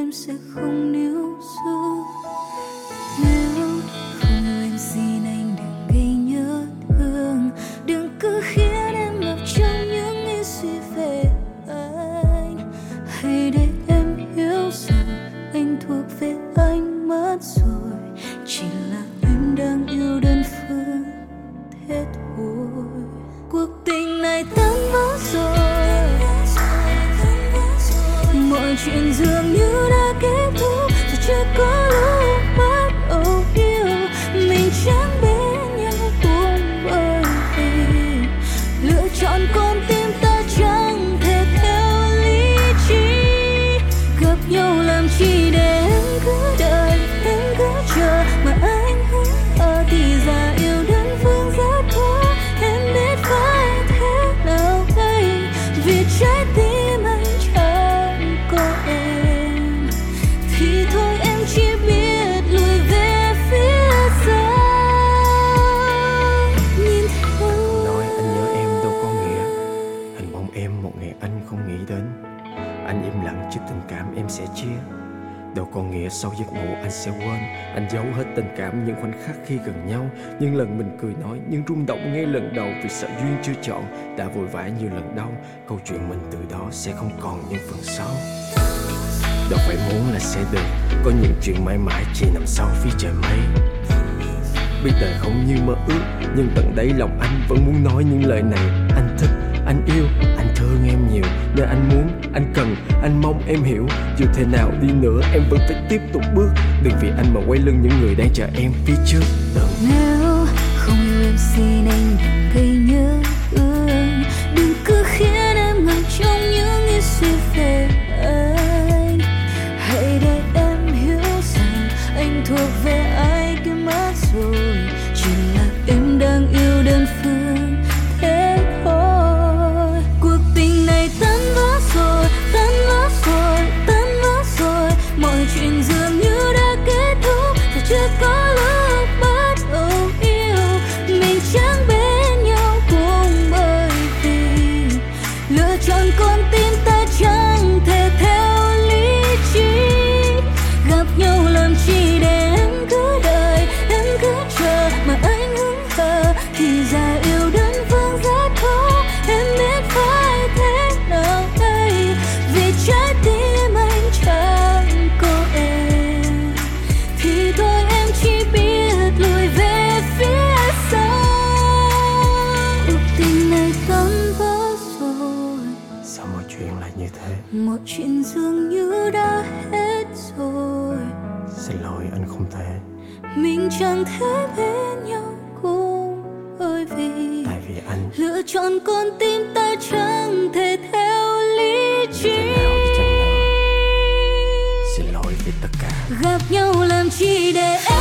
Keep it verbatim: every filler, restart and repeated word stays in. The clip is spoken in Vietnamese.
em sẽ không níu giữ. Nếu không yêu em xin anh đừng gây nhớ thương, đừng cứ khiến em ngập trong những nghĩ suy về anh. Hãy để em hiểu rằng anh thuộc về anh mất rồi, chỉ là em đang yêu đơn phương thế thôi. Cuộc tình này tan vỡ rồi, mọi chuyện dường như đã kết thúc, rồi chưa có lúc bắt đầu yêu. Mình chẳng bên nhau cũng bởi vì lựa chọn con tim ta chẳng thể theo lý trí. Gặp nhau làm chi để em cứ đợi, em cứ chờ mà anh hững hờ, thì ra yêu đơn phương rất khó. Em biết phải thế nào đây, vì trái tim anh chẳng có em, thì thôi em chỉ biết lùi về phía sau. Nhìn theo nói anh nhớ em đâu có nghĩa anh mong em một ngày anh không nghĩ đến. Anh im lặng trước tình cảm em sẽ chia, đâu có nghĩa sau giấc ngủ anh sẽ quên. Anh giấu hết tình cảm những khoảnh khắc khi gần nhau, những lần mình cười nói, những rung động ngay lần đầu vì sợ duyên chưa chọn. Đã vội vã nhiều lần đau, câu chuyện mình từ đó sẽ không còn những phần sau. Đâu phải muốn là sẽ được, có những chuyện mãi mãi chỉ nằm sau phía trời mây. Biết đời không như mơ ước, nhưng tận đáy lòng anh vẫn muốn nói những lời này. Anh thích, anh yêu, anh thương em nhiều, nên anh muốn, anh cần, anh mong em hiểu. Dù thế nào đi nữa em vẫn phải tiếp tục bước, đừng vì anh mà quay lưng những người đang chờ em phía trước. Đừng. Nếu không yêu em xin anh đừng gây nhớ thương, đừng cứ khiến em ngập trong những nghĩ suy về anh. Hãy để em hiểu rằng anh thuộc về ai kia mất rồi, chỉ là em đang yêu đơn phương thế thôi. Cuộc tình này tan vỡ rồi, tan vỡ rồi, tan vỡ rồi, mọi chuyện dường như đã kết thúc, rồi chưa có lúc bắt đầu yêu. Mình chẳng bên nhau cũng bởi vì lựa chọn con tim ta chẳng thể theo lý trí. Gặp nhau làm chi để em cứ đợi, em cứ chờ mà anh hững hờ, thì ra yêu đơn phương rất khó. Em biết phải thế nào đây, vì trái tim anh chẳng có em, thì thôi em chỉ biết lùi về phía sau. Cuộc tình này tan vỡ rồi, Sao mọi chuyện lại như thế? mọi chuyện dường như đã hết rồi. Xin lỗi anh không thể, Mình chẳng thể bên nhau cũng bởi vì tại vì anh lựa chọn con tim ta chẳng thể theo lý trí. thế nào đi chăng nữa. Xin lỗi vì tất cả. Gặp nhau làm chi để em